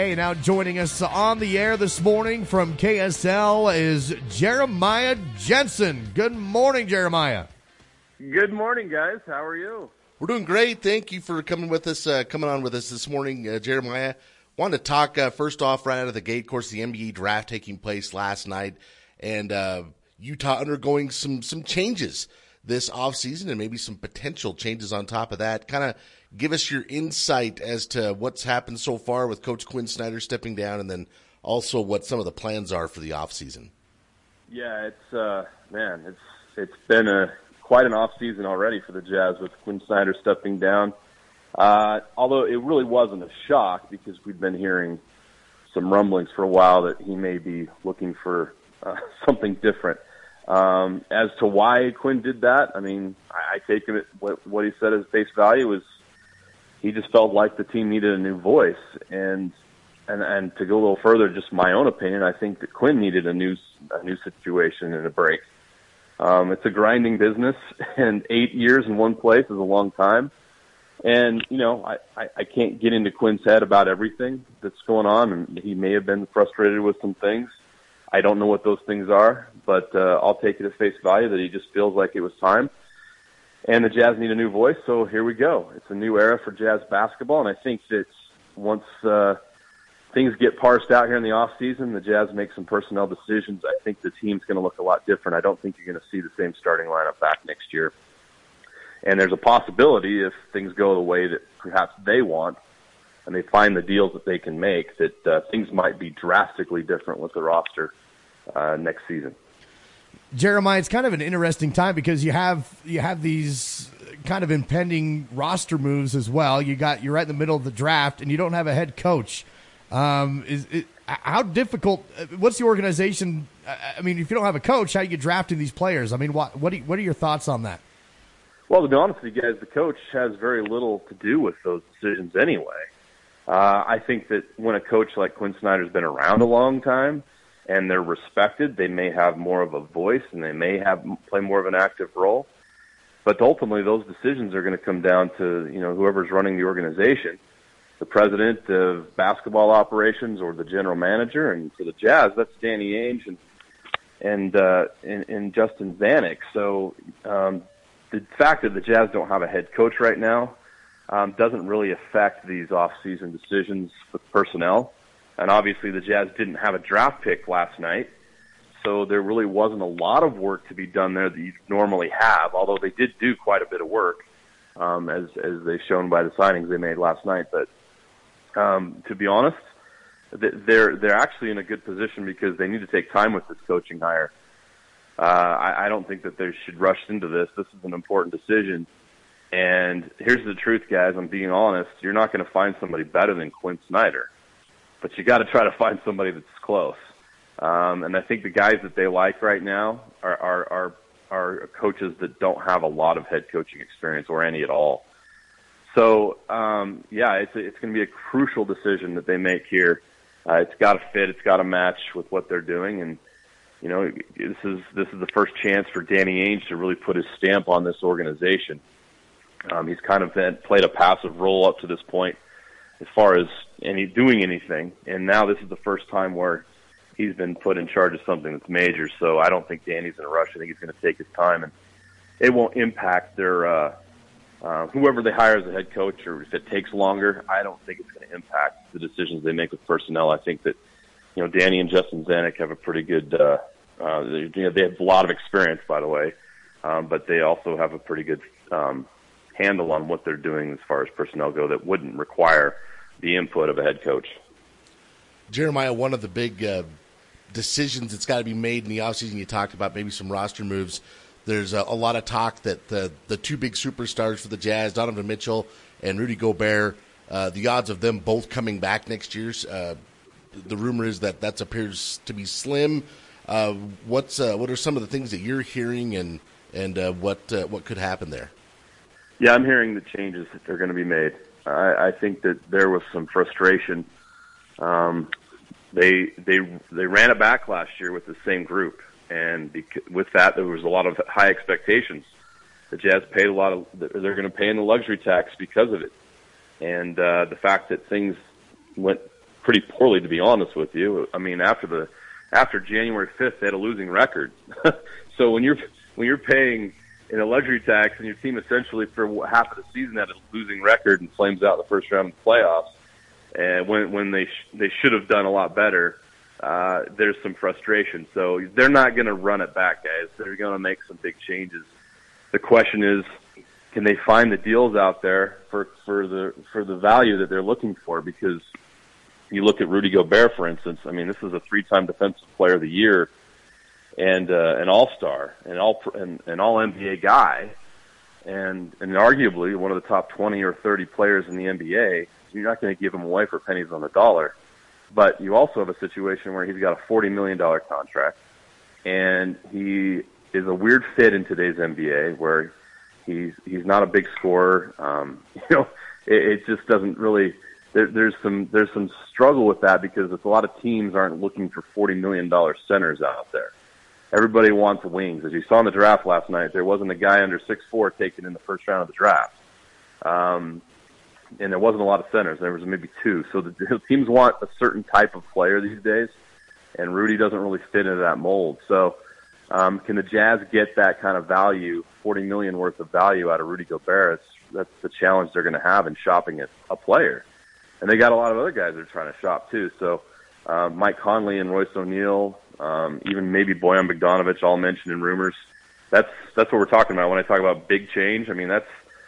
Hey, now joining us on the air this morning from KSL is Jeremiah Jensen. Good morning, Jeremiah. Good morning, guys. How are you? We're doing great. Thank you for coming on with us this morning, Jeremiah. Wanted to talk first off right out of the gate. Of course, the NBA draft taking place last night, and Utah undergoing some changes this offseason and maybe some potential changes on top of that. Kind of give us your insight as to what's happened so far with Coach Quinn Snyder stepping down, and then also what some of the plans are for the offseason. Yeah, it's been quite an offseason already for the Jazz with Quinn Snyder stepping down. Although it really wasn't a shock because we'd been hearing some rumblings for a while that he may be looking for something different. As to why Quinn did that, I mean, I take it what he said as face value was he just felt like the team needed a new voice. And to go a little further, just my own opinion, I think that Quinn needed a new situation and a break. It's a grinding business, and 8 years in one place is a long time. And, you know, I can't get into Quinn's head about everything that's going on, and he may have been frustrated with some things. I don't know what those things are, but I'll take it at face value that he just feels like it was time. And the Jazz need a new voice, so here we go. It's a new era for Jazz basketball, and I think that once things get parsed out here in the offseason, the Jazz make some personnel decisions, I think the team's going to look a lot different. I don't think you're going to see the same starting lineup back next year. And there's a possibility if things go the way that perhaps they want and they find the deals that they can make, that things might be drastically different with the roster next season. Jeremiah, it's kind of an interesting time because you have these kind of impending roster moves as well. You're right in the middle of the draft, and you don't have a head coach. How difficult? What's the organization? I mean, if you don't have a coach, how are you drafting these players? I mean, what are your thoughts on that? Well, to be honest with you guys, the coach has very little to do with those decisions anyway. I think that when a coach like Quinn Snyder's been around a long time and they're respected, they may have more of a voice and they may play more of an active role. But ultimately, those decisions are going to come down to, you know, whoever's running the organization, the president of basketball operations or the general manager. And for the Jazz, that's Danny Ainge and Justin Zanuck. So the fact that the Jazz don't have a head coach right now doesn't really affect these off-season decisions with personnel. And obviously the Jazz didn't have a draft pick last night, so there really wasn't a lot of work to be done there that you normally have, although they did do quite a bit of work, as they've shown by the signings they made last night. But to be honest, they're actually in a good position because they need to take time with this coaching hire. I don't think that they should rush into this. This is an important decision. And here's the truth, guys. I'm being honest. You're not going to find somebody better than Quinn Snyder, but you got to try to find somebody that's close. And I think the guys that they like right now are coaches that don't have a lot of head coaching experience or any at all. So, it's going to be a crucial decision that they make here. It's got to fit. It's got to match with what they're doing. And, you know, this is the first chance for Danny Ainge to really put his stamp on this organization. He's kind of played a passive role up to this point as far as doing anything, and now this is the first time where he's been put in charge of something that's major. So I don't think Danny's in a rush. I think he's going to take his time, and it won't impact their whoever they hire as a head coach, or if it takes longer. I don't think it's going to impact the decisions they make with personnel. I think that, you know, Danny and Justin Zanuck have a pretty good. They have a lot of experience, by the way, but they also have a pretty good handle on what they're doing as far as personnel go that wouldn't require the input of a head coach. Jeremiah, one of the big decisions that's got to be made in the offseason, you talked about maybe some roster moves. There's a lot of talk that the two big superstars for the Jazz, Donovan Mitchell and Rudy Gobert, the odds of them both coming back next year, the rumor is that appears to be slim. What are some of the things that you're hearing, and what could happen there? Yeah, I'm hearing the changes that are going to be made. I think that there was some frustration. They ran it back last year with the same group, and with that, there was a lot of high expectations. The Jazz paid a lot of. They're going to pay in the luxury tax because of it, and the fact that things went pretty poorly, to be honest with you. I mean, after January 5th, they had a losing record. So when you're paying a luxury tax and your team essentially for half of the season had a losing record and flames out in the first round of the playoffs, and when they should have done a lot better, there's some frustration. So they're not going to run it back, guys. They're going to make some big changes. The question is, can they find the deals out there for the value that they're looking for? Because you look at Rudy Gobert, for instance. I mean, this is a 3-time Defensive Player of the Year and an All-Star, an all NBA guy, and arguably one of the top 20 or 30 players in the NBA. You're not going to give him away for pennies on the dollar. But you also have a situation where he's got a $40 million contract, and he is a weird fit in today's NBA where he's not a big scorer. It just doesn't really. There's some struggle with that because a lot of teams aren't looking for $40 million centers out there. Everybody wants wings. As you saw in the draft last night, there wasn't a guy under 6'4" taken in the first round of the draft. And there wasn't a lot of centers. There was maybe 2. So the teams want a certain type of player these days, and Rudy doesn't really fit into that mold. So can the Jazz get that kind of value, $40 million worth of value out of Rudy Gobert? That's the challenge they're going to have in shopping a player. And they got a lot of other guys that are trying to shop too. So Mike Conley and Royce O'Neal, even maybe Bojan Bogdanovic, all mentioned in rumors. That's what we're talking about when I talk about big change. I mean, that's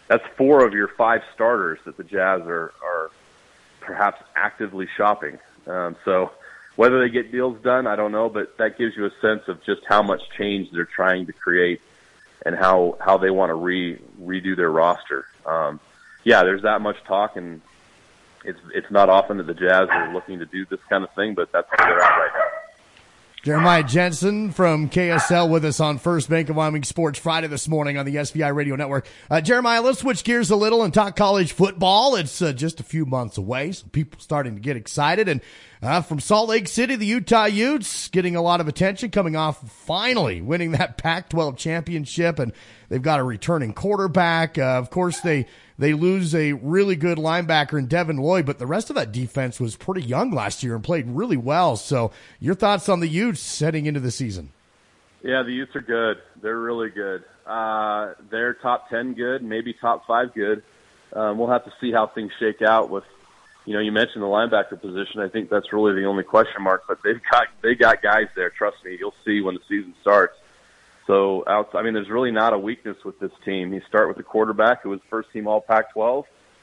4 of your 5 starters that the Jazz are perhaps actively shopping. So whether they get deals done, I don't know, but that gives you a sense of just how much change they're trying to create and how they want to redo their roster. There's that much talk, and it's not often that the Jazz are looking to do this kind of thing, but that's where they're at right now. Jeremiah Jensen from KSL with us on First Bank of Wyoming Sports Friday this morning on the SVI Radio Network. Jeremiah, let's switch gears a little and talk college football. It's just a few months away, so people starting to get excited. And from Salt Lake City, the Utah Utes getting a lot of attention, coming off finally winning that Pac-12 championship, and they've got a returning quarterback. Of course, they lose a really good linebacker in Devin Lloyd, but the rest of that defense was pretty young last year and played really well. So your thoughts on the Utes heading into the season? Yeah, the Utes are good. They're really good. They're top 10 good, maybe top 5 good. We'll have to see how things shake out with, you mentioned the linebacker position. I think that's really the only question mark, but they got guys there. Trust me, you'll see when the season starts. So, there's really not a weakness with this team. You start with the quarterback, who was first-team All-Pac-12.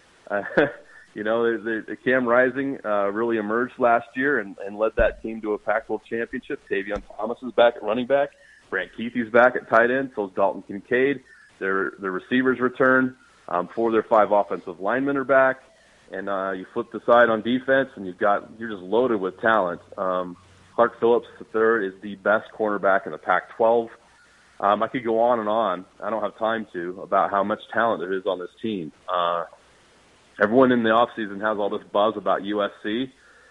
The Cam Rising really emerged last year and led that team to a Pac-12 championship. Tavion Thomas is back at running back. Brant Keithy's back at tight end. So is Dalton Kincaid. Their receivers return. 4 of their 5 offensive linemen are back. And you flip the side on defense, and you're just loaded with talent. Clark Phillips III is the best cornerback in the Pac-12. I could go on and on. I don't have time to about how much talent there is on this team. Everyone in the offseason has all this buzz about USC.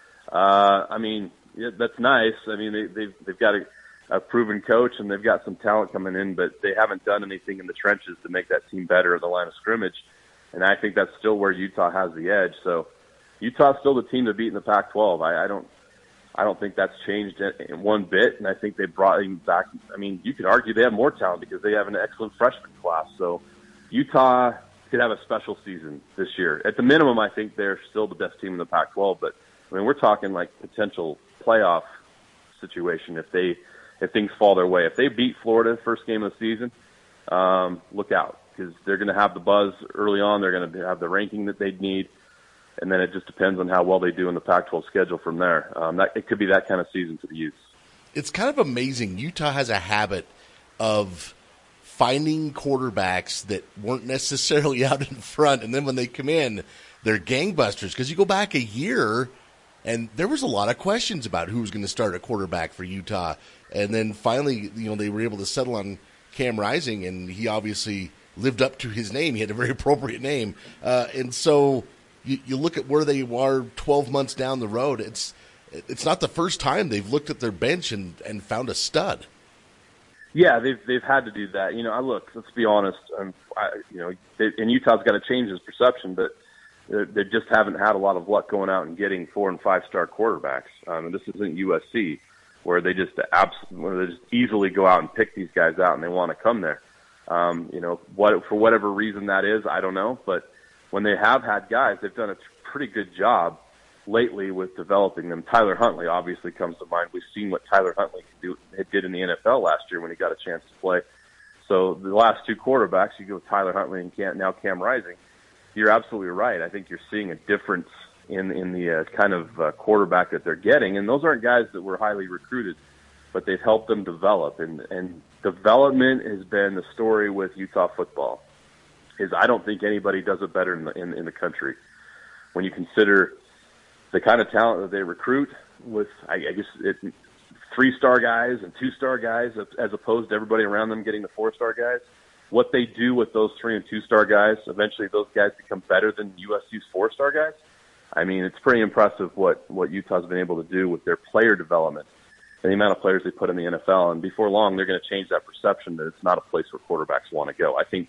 That's nice. They've got a proven coach and they've got some talent coming in, but they haven't done anything in the trenches to make that team better at the line of scrimmage. And I think that's still where Utah has the edge. So Utah's still the team to beat in the Pac-12. I don't think that's changed in one bit, and I think they brought him back. You could argue they have more talent because they have an excellent freshman class. So Utah could have a special season this year. At the minimum, I think they're still the best team in the Pac-12, but we're talking like potential playoff situation if things fall their way. If they beat Florida first game of the season, look out, because they're going to have the buzz early on. They're going to have the ranking that they'd need. And then it just depends on how well they do in the Pac-12 schedule from there. It could be that kind of season for the Utes. It's kind of amazing. Utah has a habit of finding quarterbacks that weren't necessarily out in front, and then when they come in, they're gangbusters. Because you go back a year, and there was a lot of questions about who was going to start a quarterback for Utah. And then finally, they were able to settle on Cam Rising, and he obviously lived up to his name. He had a very appropriate name. And so you look at where they are 12 months down the road. It's not the first time they've looked at their bench and found a stud. Yeah, they've had to do that. Let's be honest. And Utah's got to change his perception, but They just haven't had a lot of luck going out and getting 4- and 5-star quarterbacks. And this isn't USC, where they just easily go out and pick these guys out and they want to come there. For whatever reason that is, I don't know. But when they have had guys, they've done a pretty good job lately with developing them. Tyler Huntley obviously comes to mind. We've seen what Tyler Huntley did in the NFL last year when he got a chance to play. So the last two quarterbacks, you go with Tyler Huntley and now Cam Rising. You're absolutely right. I think you're seeing a difference in the kind of quarterback that they're getting. And those aren't guys that were highly recruited, but they've helped them develop. And development has been the story with Utah football. I don't think anybody does it better in the country. When you consider the kind of talent that they recruit with, I guess, 3-star guys and 2-star guys as opposed to everybody around them getting the 4-star guys. What they do with those 3- and 2-star guys, eventually those guys become better than USC's 4-star guys. I mean, it's pretty impressive what Utah's been able to do with their player development and the amount of players they put in the NFL. And before long, they're going to change that perception that it's not a place where quarterbacks want to go. I think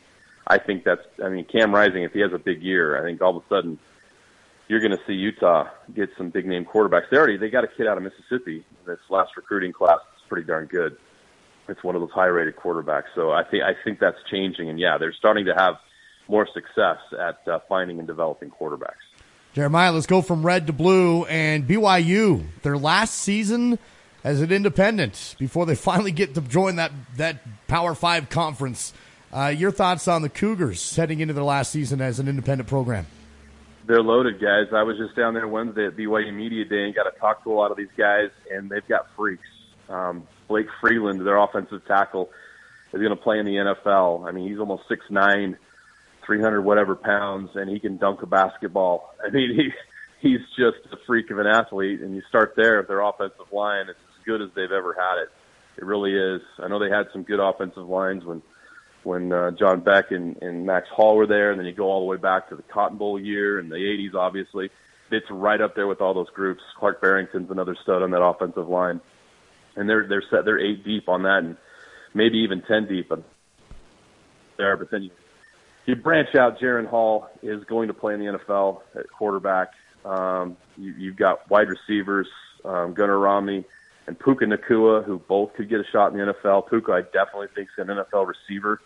Cam Rising, if he has a big year, I think all of a sudden you're going to see Utah get some big name quarterbacks. They got a kid out of Mississippi. This last recruiting class is pretty darn good. It's one of those high-rated quarterbacks. So I think that's changing. And, yeah, they're starting to have more success at finding and developing quarterbacks. Jeremiah, let's go from red to blue. And BYU, their last season as an independent before they finally get to join that Power 5 conference. Your thoughts on the Cougars heading into their last season as an independent program? They're loaded, guys. I was just down there Wednesday at BYU Media Day and got to talk to a lot of these guys, and they've got freaks. Blake Freeland, their offensive tackle, is going to play in the NFL. I mean, he's almost 6'9", 300 whatever pounds, and he can dunk a basketball. I mean, he's just a freak of an athlete, and you start there with their offensive line. It's as good as they've ever had it. It really is. I know they had some good offensive lines when John Beck and Max Hall were there, and then you go all the way back to the Cotton Bowl year in the 80s, obviously. It's right up there with all those groups. Clark Barrington's another stud on that offensive line. And they're set. They're 8 deep on that, and maybe even 10 deep there. But then you branch out. Jaron Hall is going to play in the NFL at quarterback. You've got wide receivers, Gunnar Romney and Puka Nacua, who both could get a shot in the NFL. Puka, I definitely think, is an NFL receiver.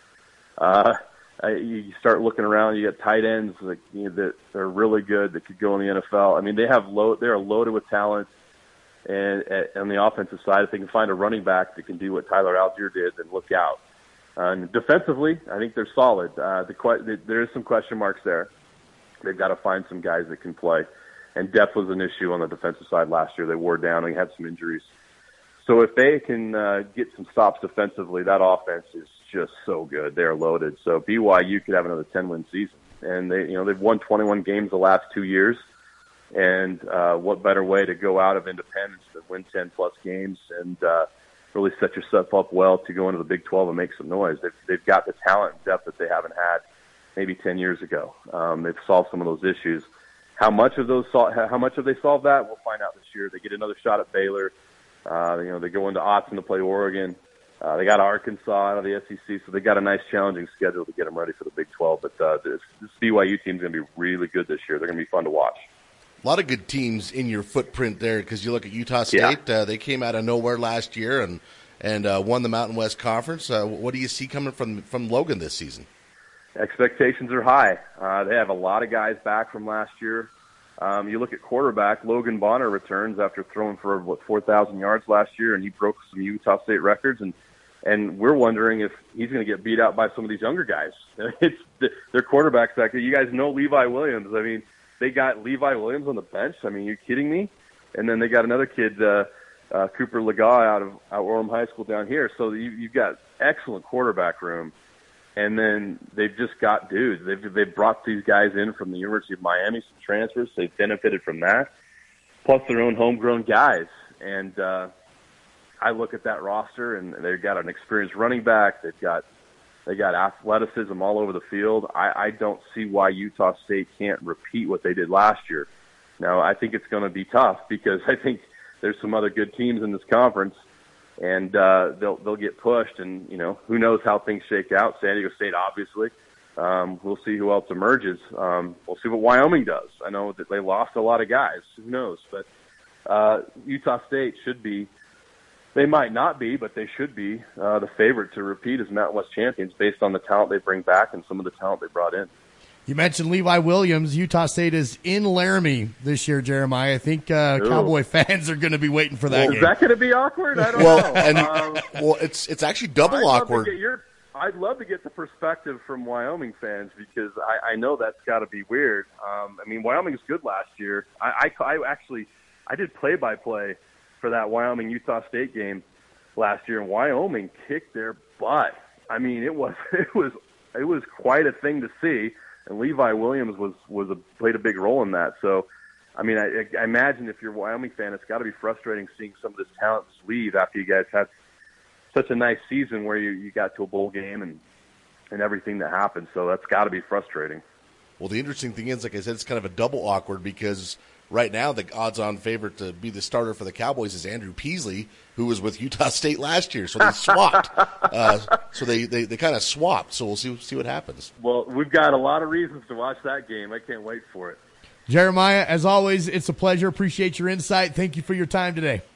You start looking around. You got tight ends that are really good that could go in the NFL. I mean, they're loaded with talent. And on the offensive side, if they can find a running back that can do what Tyler Algier did, then look out. And defensively, I think they're solid. There is some question marks there. They've got to find some guys that can play. And depth was an issue on the defensive side last year. They wore down and had some injuries. So if they can get some stops defensively, that offense is just so good. They're loaded. So BYU could have another 10-win season. And they've won 21 games the last 2 years. And what better way to go out of independence than win 10-plus games and really set yourself up well to go into the Big 12 and make some noise. They've got the talent and depth that they haven't had maybe 10 years ago. They've solved some of those issues. How much have they solved that? We'll find out this year. They get another shot at Baylor. They go into Austin to play Oregon. They got Arkansas out of the SEC, so they got a nice challenging schedule to get them ready for the Big 12. But this BYU team is going to be really good this year. They're going to be fun to watch. A lot of good teams in your footprint there because you look at Utah State. Yeah. They came out of nowhere last year and won the Mountain West Conference. What do you see coming from Logan this season? Expectations are high. They have a lot of guys back from last year. You look at quarterback, Logan Bonner returns after throwing for 4,000 yards last year, and he broke some Utah State records. And we're wondering if he's going to get beat out by some of these younger guys. Their quarterbacks back there. You guys know Levi Williams. I mean, they got Levi Williams on the bench. I mean, you're kidding me? And then they got another kid, Cooper Legas out of Orem High School down here. So you've got excellent quarterback room. And then they've just got dudes. They've brought these guys in from the University of Miami, some transfers. They've benefited from that, plus their own homegrown guys. And I look at that roster, and they've got an experienced running back. They got athleticism all over the field. I don't see why Utah State can't repeat what they did last year. Now, I think it's going to be tough because I think there's some other good teams in this conference, and they'll get pushed. And who knows how things shake out? San Diego State, obviously, We'll see who else emerges. We'll see what Wyoming does. I know that they lost a lot of guys. Who knows? But Utah State should be. They might not be, but they should be the favorite to repeat as Mountain West champions based on the talent they bring back and some of the talent they brought in. You mentioned Levi Williams. Utah State is in Laramie this year, Jeremiah. I think Cowboy fans are going to be waiting for that game. Is that going to be awkward? I don't know. Well, it's actually double awkward. I'd love to get the perspective from Wyoming fans because I know that's got to be weird. I mean, Wyoming was good last year. I did play-by-play for that Wyoming-Utah State game last year, and Wyoming kicked their butt. I mean, it was quite a thing to see, and Levi Williams played a big role in that. So, I mean, I imagine if you're a Wyoming fan, it's got to be frustrating seeing some of this talent leave after you guys had such a nice season where you got to a bowl game and everything that happened. So that's got to be frustrating. Well, the interesting thing is, like I said, it's kind of a double awkward because right now the odds-on favorite to be the starter for the Cowboys is Andrew Peasley, who was with Utah State last year. So they swapped. So they kind of swapped. So we'll see what happens. Well, we've got a lot of reasons to watch that game. I can't wait for it. Jeremiah, as always, it's a pleasure. Appreciate your insight. Thank you for your time today.